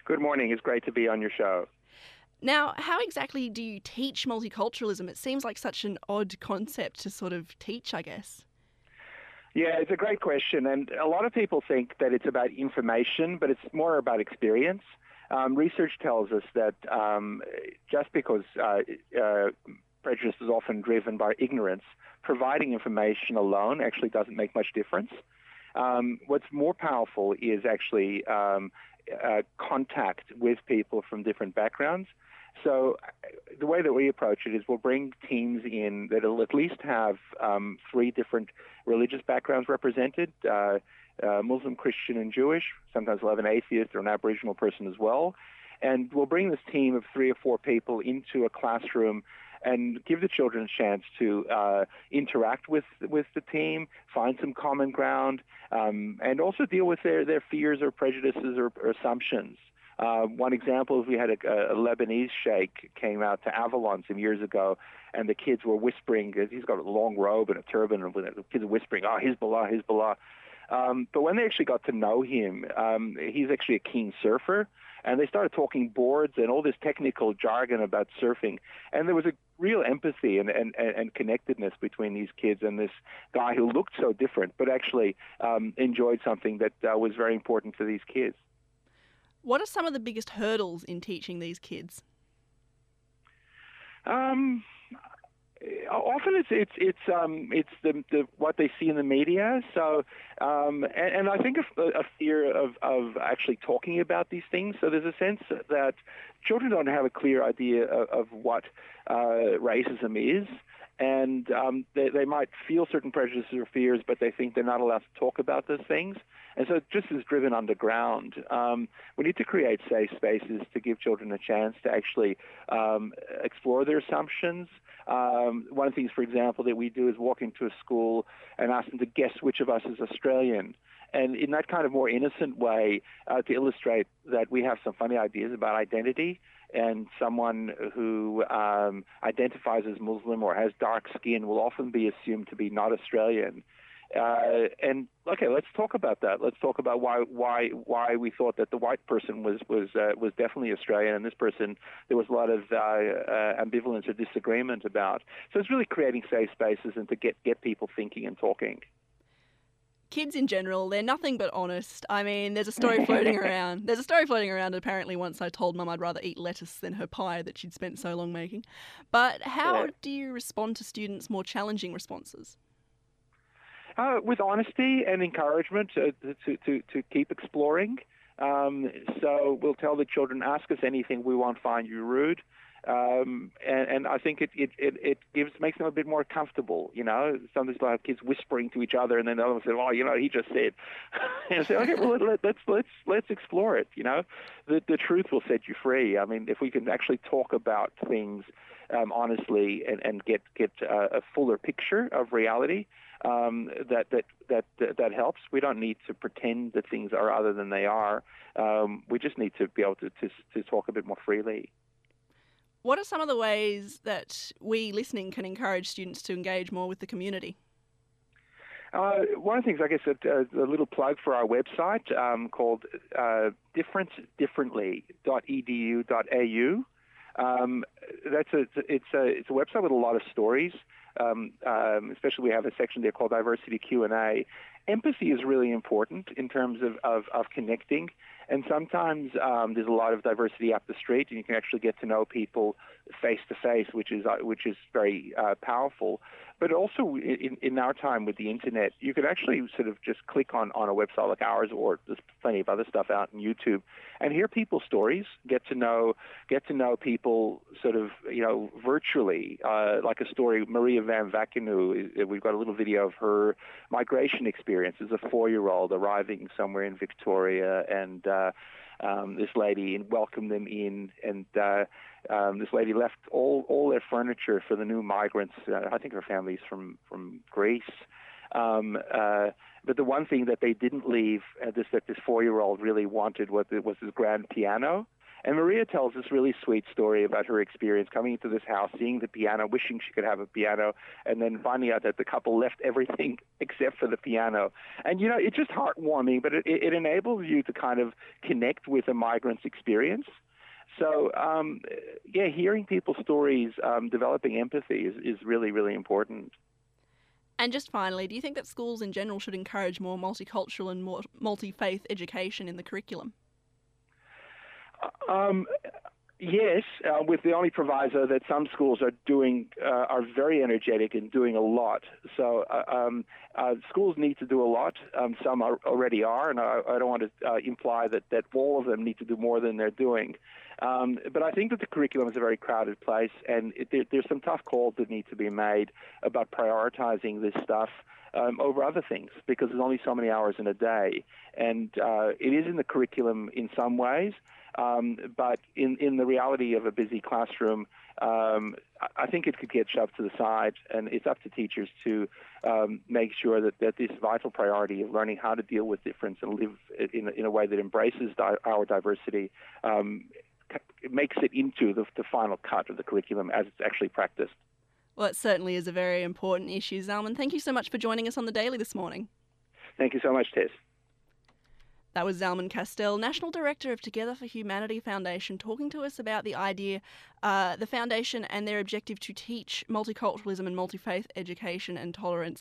Good morning. It's great to be on your show. Now, how exactly do you teach multiculturalism? It seems like such an odd concept to sort of teach, I guess. Yeah, it's a great question. And a lot of people think that it's about information, but it's more about experience. Research tells us that just because prejudice is often driven by ignorance, providing information alone actually doesn't make much difference. What's more powerful is actually contact with people from different backgrounds. So the way that we approach it is we'll bring teams in that will at least have three different religious backgrounds represented, Muslim, Christian, and Jewish. Sometimes we'll have an atheist or an Aboriginal person as well. And we'll bring this team of 3 or 4 people into a classroom and give the children a chance to interact with the team, find some common ground, and also deal with their fears or prejudices or assumptions. One example is we had a Lebanese sheikh came out to Avalon some years ago, and the kids were whispering, because he's got a long robe and a turban, and the kids are whispering, "Oh, Hezbollah, Hezbollah." But when they actually got to know him, he's actually a keen surfer, and they started talking boards and all this technical jargon about surfing, and there was a real empathy and connectedness between these kids and this guy who looked so different, but actually enjoyed something that was very important to these kids. What are some of the biggest hurdles in teaching these kids? Often it's the what they see in the media. So and I think a fear of actually talking about these things. So there's a sense that children don't have a clear idea of what racism is. And they might feel certain prejudices or fears, but they think they're not allowed to talk about those things. And so it just is driven underground. We need to create safe spaces to give children a chance to actually explore their assumptions. One of the things, for example, that we do is walk into a school and ask them to guess which of us is Australian. And in that kind of more innocent way, to illustrate that we have some funny ideas about identity, and someone who identifies as Muslim or has dark skin will often be assumed to be not Australian. And okay, let's talk about that. Let's talk about why we thought that the white person was definitely Australian, and this person there was a lot of ambivalence or disagreement about. So it's really creating safe spaces and to get people thinking and talking. Kids in general, they're nothing but honest. I mean, there's a story floating around. Apparently once I told Mum I'd rather eat lettuce than her pie that she'd spent so long making. But how do you respond to students' more challenging responses? With honesty and encouragement to keep exploring. So we'll tell the children, ask us anything, we won't find you rude. And I think it makes them a bit more comfortable. You know, sometimes they'll have kids whispering to each other, and then the other one says, "Oh, you know, he just said," and I say, "Okay, well, let's explore it." You know, the truth will set you free. I mean, if we can actually talk about things honestly and get a fuller picture of reality, that helps. We don't need to pretend that things are other than they are. We just need to be able to talk a bit more freely. What are some of the ways that we listening can encourage students to engage more with the community? One of the things, I guess, a little plug for our website called differencedifferently.edu.au. It's a website with a lot of stories. Especially we have a section there called Diversity Q&A. Empathy is really important in terms of connecting. And sometimes there's a lot of diversity up the street, and you can actually get to know people face to face, which is very powerful. But also in our time with the internet, you could actually sort of just click on a website like ours, or there's plenty of other stuff out on YouTube, and hear people's stories, get to know people sort of, you know, virtually, like a story, Maria Van Vakenu, we've got a little video of her migration experience as a 4-year-old arriving somewhere in Victoria, and this lady welcomed them in, and this lady left all their furniture for the new migrants. I think her family's from Greece. But the one thing that they didn't leave, that this 4-year-old really wanted was this grand piano. And Maria tells this really sweet story about her experience coming into this house, seeing the piano, wishing she could have a piano, and then finding out that the couple left everything except for the piano. And, it's just heartwarming, but it enables you to kind of connect with a migrant's experience. So, hearing people's stories, developing empathy is really, really important. And just finally, do you think that schools in general should encourage more multicultural and more multi-faith education in the curriculum? Yes, with the only proviso that some schools are very energetic and doing a lot. So schools need to do a lot. Some already are, and I don't want to imply that all of them need to do more than they're doing. But I think that the curriculum is a very crowded place, and there's some tough calls that need to be made about prioritizing this stuff over other things, because there's only so many hours in a day. And it is in the curriculum in some ways, but in the reality of a busy classroom, I think it could get shoved to the side, and it's up to teachers to make sure that this vital priority of learning how to deal with difference and live in a way that embraces our diversity makes it into the final cut of the curriculum as it's actually practiced. Well, it certainly is a very important issue. Zalman, thank you so much for joining us on The Daily this morning. Thank you so much, Tess. That was Zalman Castell, National Director of Together for Humanity Foundation, talking to us about the idea, the foundation and their objective to teach multiculturalism and multi-faith education and tolerance